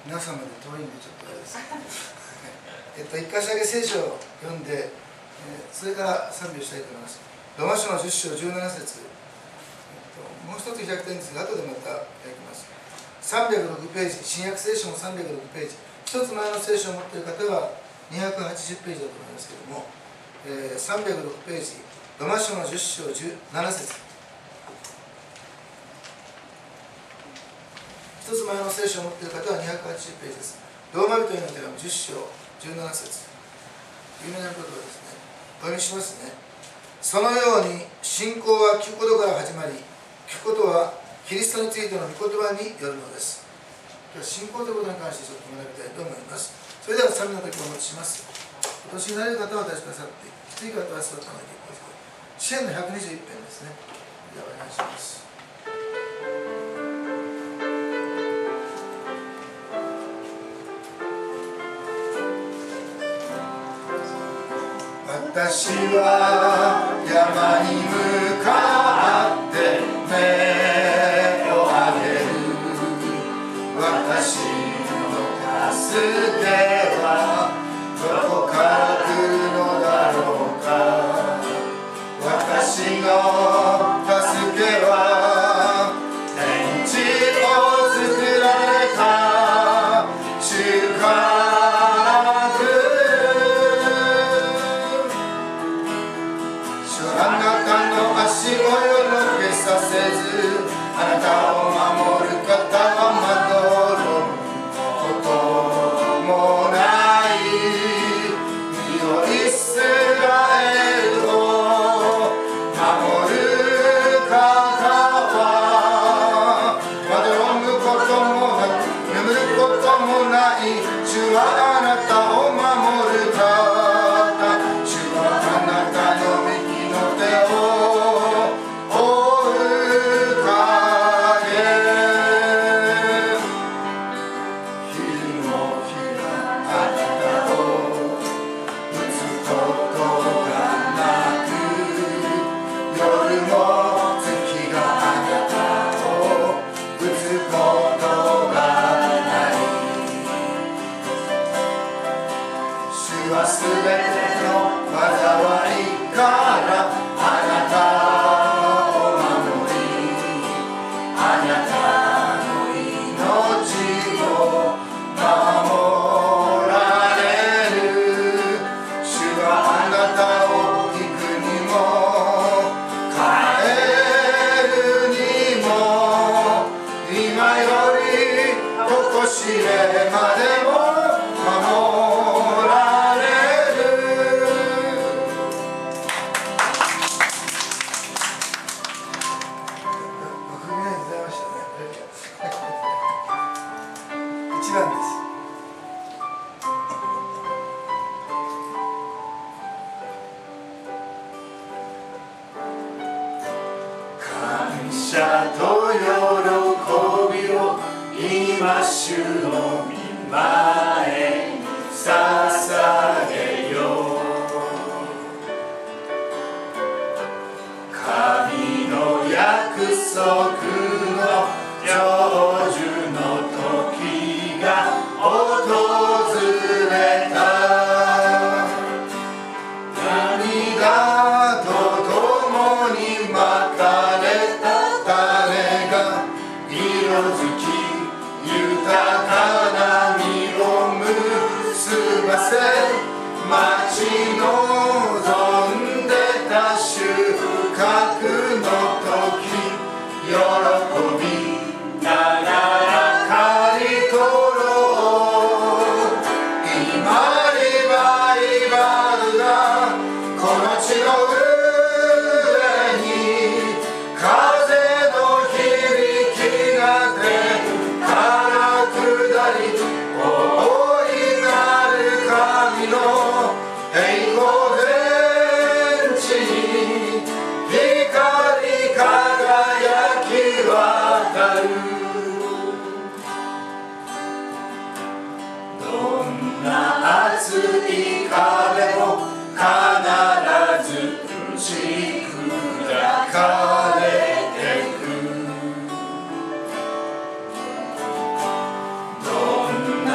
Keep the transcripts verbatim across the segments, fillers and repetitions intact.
皆様で遠いんでちょっとあれですけどえっと一箇所だけ聖書を読んで、えー、それから賛美をしたいと思います。ローマ書のじゅっ章じゅうなな節、えっと、もう一つ開きたいんですが後でまた開きます。さんびゃくろくページ、新約聖書もさんびゃくろくページ、一つ前の聖書を持っている方はにひゃくはちじゅうページだと思いますけれども、えー、さんびゃくろくページ、ローマ書のじゅっ章じゅうなな節、一つ前の聖書を持っている方はにひゃくはちじゅうページです。ローマ人への手紙じゅっ章じゅうなな節、有名な言葉ですね。お読みしますね。そのように信仰は聞くことから始まり、聞くことはキリストについての御言葉によるのです。今日は信仰ということに関してちょっと学びたいと思います。それでは賛美の時をお持ちします。お年になれる方はお立ちくださって、きつい方は座ったままで結構です。詩篇のひゃくにじゅういち編ですね。ではお願いします。私は山に向かって目を上げる。私の助けはどこから来るのだろうか。私の助けは天地を作られた主から来る。あなたの足をよろけさせず、あなたを守る方は惑うこともない。身をイスラエルを守る方は惑うこともなく眠ることもない。主はあなたを守る方、主はあなたのどん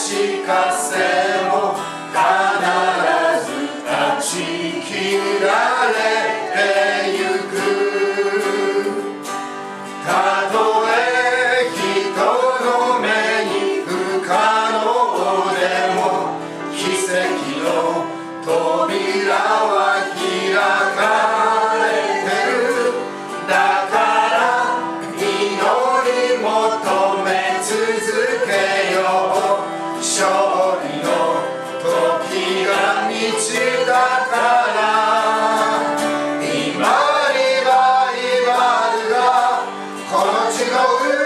し風も必ず断ち切られてゆく。たとえ人の目に不可能でも奇跡の扉は開かれてる。だから祈り求め続けよう。勝利の時が満ちたから。今リバイバルがこの地の上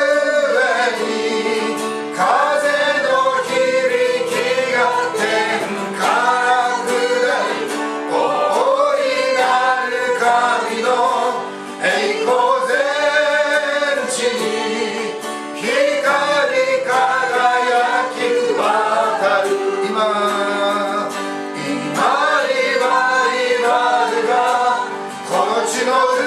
に、風の響きが天から下り、大いなる神の栄光全地に光り輝き渡る。今今リバイバルがこの地の上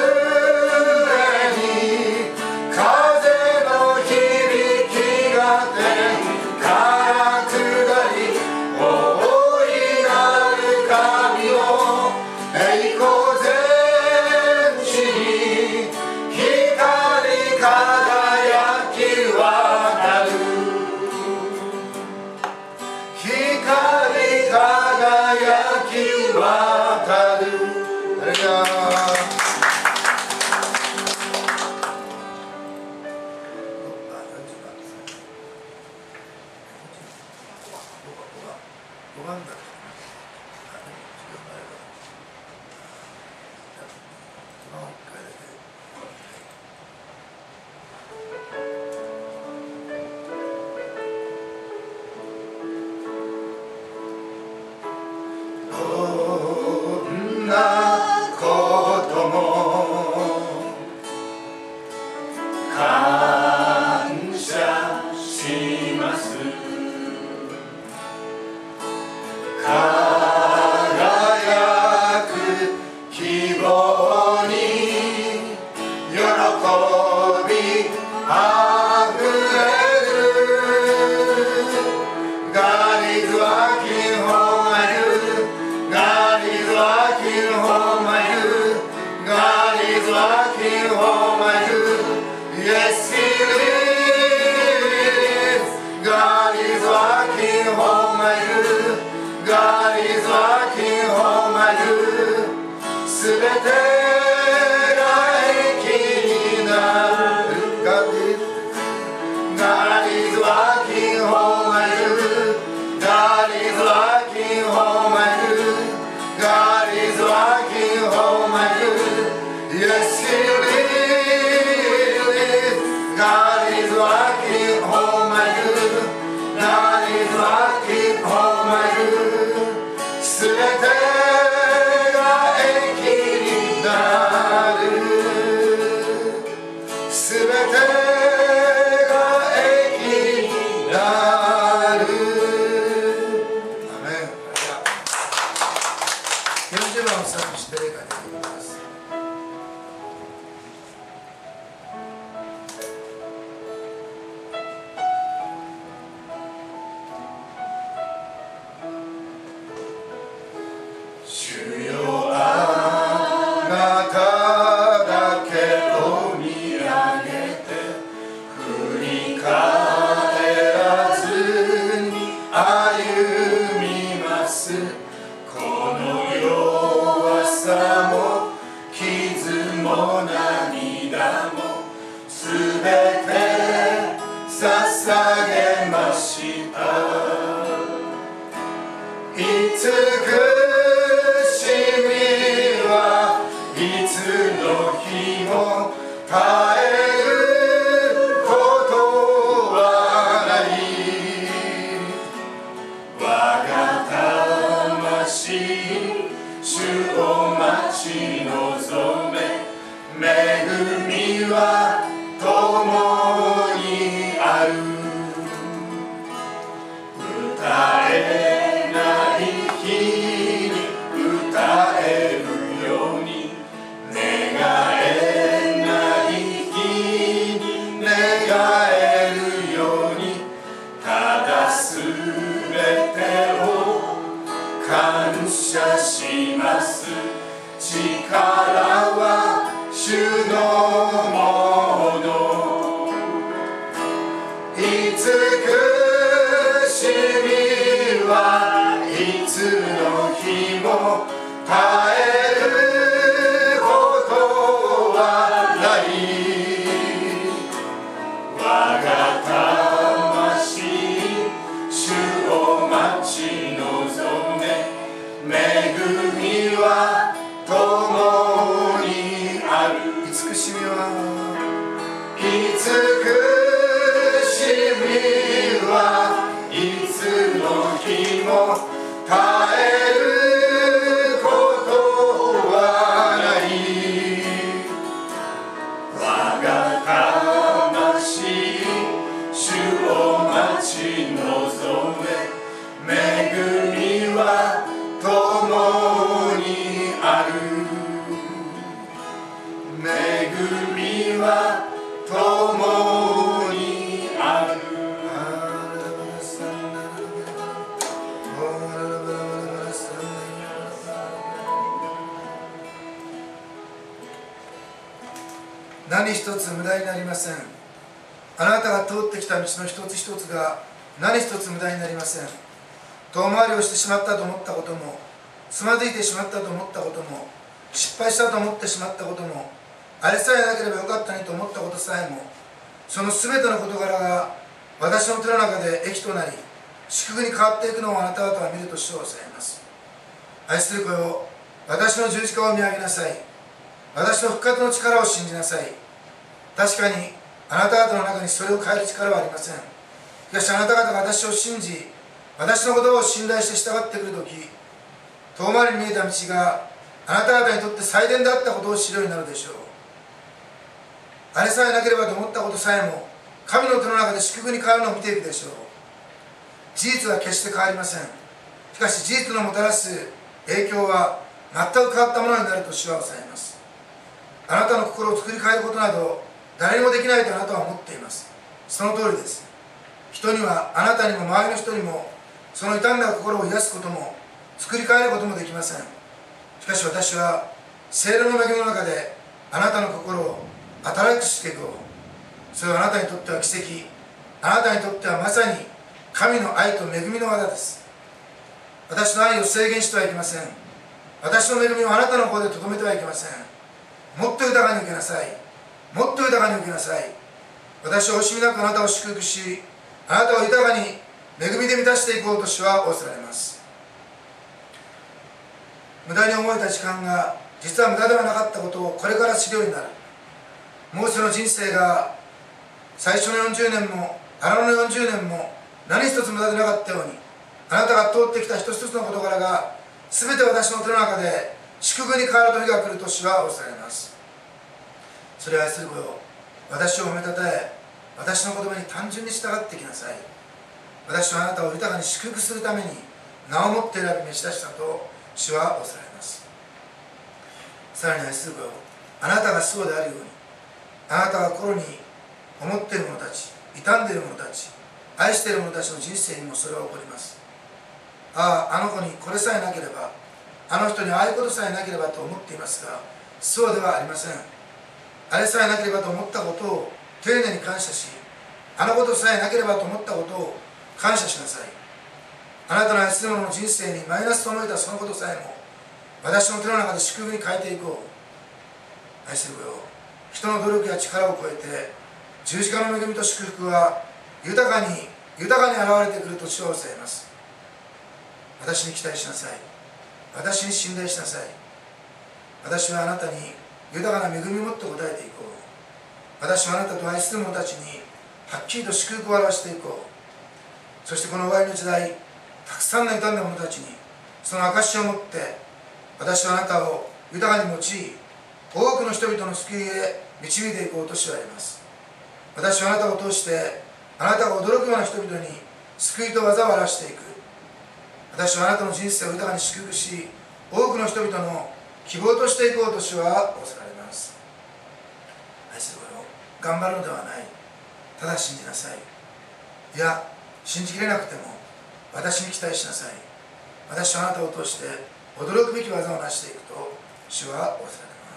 に、風の響きが天から下り、大いなる神の栄光全地に光り輝き渡る。光り輝き渡る。ハレルヤ。どんなことも感謝します。輝く希望に喜びあふれる。God is working for you. God is working for you. God is working for you. Yes, He is. God is working for you. God is working for you. すべてが益になる。God is working for you. God is working for you. God is working for you. Yes, He is. God is working for you. God is working for you. すべてが益になる。すべてが益になる。アメン。よんじゅうばんをスタートして礼拝できます。主よ、あなただけを見上げて、振り返らずに歩みます。この弱さも傷も涙もすべて捧げました。慈しみはいつの日も絶えることはない。我が魂主を待ち望め、恵みは共にある。歌えない日に歌えるように、願えない慈しみはいつの日も絶えることはない。我が魂主を待ち望め、恵みは共にある。慈しみは慈しみはいつの日も絶えることはない。我が魂主を待ち望め、恵みは共にある。恵みは共にある。何一つ無駄になりません。あなたが通ってきた道の一つ一つが何一つ無駄になりません。遠回りをしてしまったと思ったことも、つまずいてしまったと思ったことも、失敗したと思ってしまったことも、あれさえなければよかったにと思ったことさえも、その全ての事柄が私の手の中で益となり、祝福に変わっていくのをあなた方は見ると主をさえます。愛する子よ、私の十字架を見上げなさい。私の復活の力を信じなさい。確かにあなた方の中にそれを変える力はありません。しかしあなた方が私を信じ、私の言葉を信頼して従ってくるとき、遠回りに見えた道があなた方にとって最善であったことを知るようになるでしょう。あれさえなければと思ったことさえも神の手の中で祝福に変わるのを見ていくでしょう。事実は決して変わりません。しかし事実のもたらす影響は全く変わったものになると主は抑えます。あなたの心を作り変えることなど誰にもできないとあなたは思っています。その通りです。人には、あなたにも周りの人にもその傷んだ心を癒すことも作り変えることもできません。しかし私は聖霊の恵みの中であなたの心を新しくしていこう。それはあなたにとっては奇跡、あなたにとってはまさに神の愛と恵みの技です。私の愛を制限してはいけません。私の恵みをあなたの方でとどめてはいけません。もっと豊かに受けなさい。もっと豊かに受けなさい。私は惜しみなくあなたを祝福し、あなたを豊かに恵みで満たしていこうと主は仰せられます。無駄に思えた時間が実は無駄ではなかったことをこれから知るようになる。モーセの人生が最初のよんじゅうねんもアラノのよんじゅうねんも何一つ無駄でなかったように、あなたが通ってきた一つ一つの事柄が全て私の手の中で祝福に変わる時が来ると主は仰せられます。それを愛する子よ、私を褒めたたえ、私の言葉に単純に従ってきなさい。私はあなたを豊かに祝福するために名をもって選び召し出したと主は仰せられます。さらに愛する子よ、あなたがそうであるように、あなたが心に思っている者たち、傷んでいる者たち、愛している者たちの人生にもそれは起こります。ああ、あの子にこれさえなければ、あの人にああいうことさえなければと思っていますが、そうではありません。あれさえなければと思ったことを丁寧に感謝し、あのことさえなければと思ったことを感謝しなさい。あなたの愛する者の人生にマイナスと思えたそのことさえも私の手の中で祝福に変えていこう。愛する子よ、人の努力や力を超えて十字架の恵みと祝福は豊かに豊かに現れてくると主は教えます。私に期待しなさい。私に信頼しなさい。私はあなたに豊かな恵みを持って応えていこう。私はあなたと愛する者たちにはっきりと祝福を表していこう。そしてこの終わりの時代、たくさんの傷んだ者たちにその証を持って私はあなたを豊かに用い、多くの人々の救いへ導いていこうとしておられます。私はあなたを通してあなたが驚くような人々に救いと技を表していく。私はあなたの人生を豊かに祝福し、多くの人々の希望としていこうと主は仰せられます。愛する子よ、頑張るのではない。ただ信じなさい。いや、信じきれなくても私に期待しなさい。私はあなたを通して驚くべき技を成していくと主は仰せられます。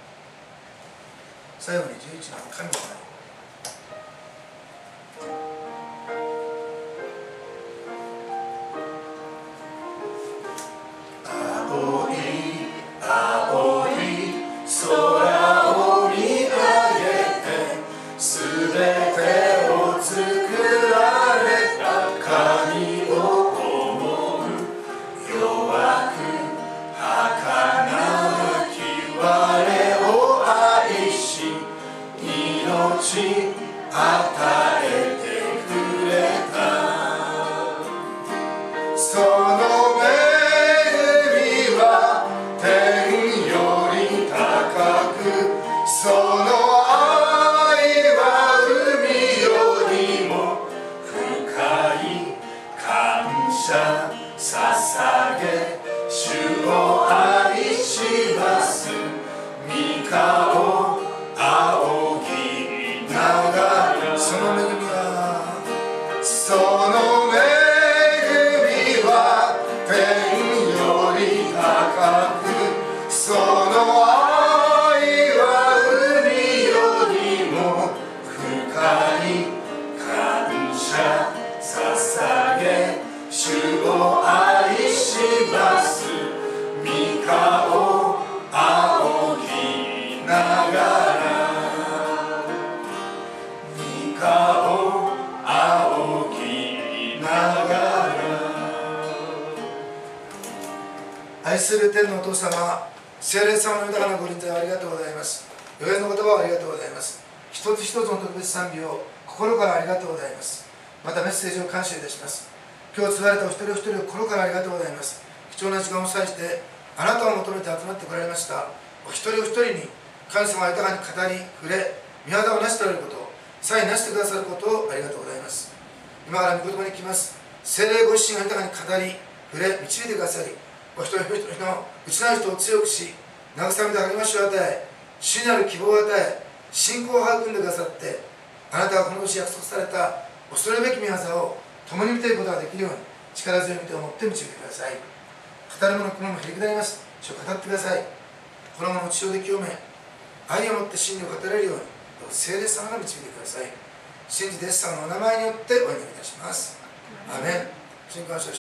最後にじゅういちばん、神の前。 謝捧げ主を愛します御顔仰ぎながらその恵みはその恵みは天より高くその愛は海よりも深い感謝捧げ主を愛します御顔仰ぎながら御顔仰ぎながら愛する天のお父様聖霊様の豊かなご臨在をありがとうございます。予言の言葉をありがとうございます。一つ一つの特別賛美を心からありがとうございます。またメッセージを感謝いたします。今日継がれたお一人お一人を心からありがとうございます。貴重な時間を割いてあなたを求めて集まってこられましたお一人お一人に神様が豊かに語り触れ御業を成しておられることをさえ成してくださることをありがとうございます。今から御言葉に来ます。聖霊ご自身が豊かに語り触れ導いてくださりお一人お一人の内なる人を強くし慰めて励ましを与え主なる希望を与え信仰を育んでくださってあなたがこの年約束された恐れべき御業を共に見ていくことができるように力強い御手を持って導いてください。語る者雲もへりくだります。主を語ってください。この者を血潮で清め愛を持って真理を語れるように聖霊様が導いてください。信じてイエス様のお名前によってお祈りいたします。アーメン。信感謝